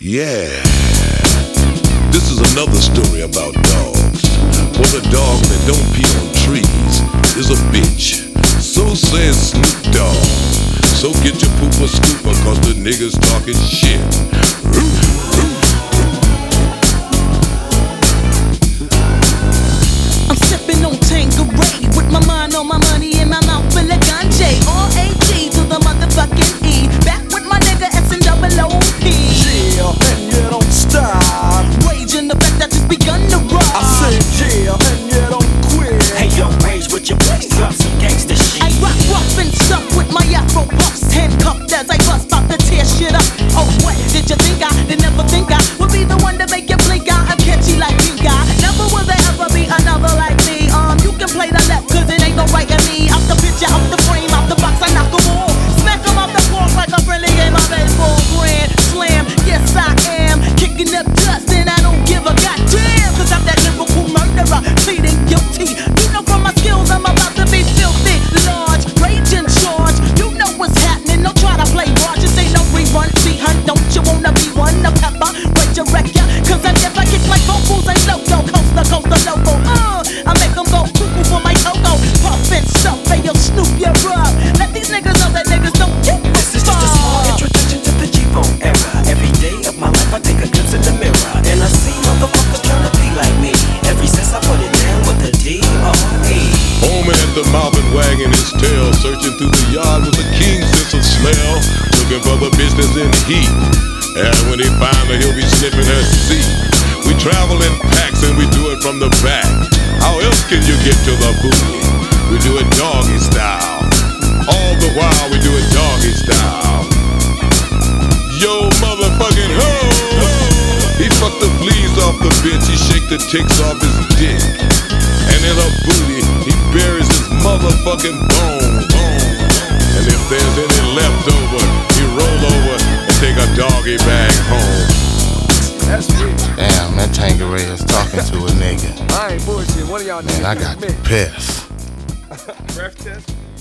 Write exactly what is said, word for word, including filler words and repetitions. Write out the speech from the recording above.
Yeah, this is another story about dogs. For the dog that don't pee on trees is a bitch. So says Snoop Dogg. So get your pooper scooper, cause the niggas talking shit. I'm sipping on Tanqueray with my mind on my money and my mouth full of ganja. R A G to the motherfucking E. Back with my nigga S and double O P. Yeah, and you don't stop. Raging the fact that just begun to rock. I said yeah, and you don't quit. Hey yo, Rage with your boys, drop some gangsta shit. I rock rough and stuff with my afro puffs, handcuffed as I bust about to tear shit up. Oh what, did you think I did never think I would be the one to make you blink out? I'm catchy like pink eye. Never will there ever be another like me. Um, you can play the left cause it ain't no right in me. Out the picture, out the frame, out the box, I knock 'em all. Smack 'em off the floor like a friendly game of baseball. Grand slam, yes I am. Kicking up dust and I don't give a goddamn. Cause I'm that lyrical murderer, pleading guilty. You know from my skills I'm about to be filthy. Large, rage in charge. You know what's happening, don't try to play large. This ain't no rerun, see hun, don't you wanna be one? The pepper, wait to wreck ya. Cause I never get my vocals ain't loco. Coast to coast to loco. Uh, I make them go cuckoo for my cocoa. Puff and stuff, hey yo Snoop, you're up. Let these niggas know that niggas don't get the This is just a small introduction to the G-Bone era. Every day of my life I take a glimpse in the mirror and I see motherfuckers trying to be like me. Ever since I put it down with the D R E. Foaming at the mouth and wagging his tail, searching through the yard with a keen sense of smell, looking for the business in heat. And when he finds her, he'll be sniffing her seat. We travel in packs and we do it from the back. How else can you get to the booty? We do it doggy style. All the while we do it doggy style. Yo, motherfucking ho! He fucked the fleas off the bitch, he shake the ticks off his dick. And in her booty, he buries his motherfucking bone. And if there's any left over, he roll over and take a doggy bag home. That's rich. Damn, that Tanqueray is talking to a nigga. I ain't bullshit. One of y'all Man, niggas I got admit. pissed. Breath test.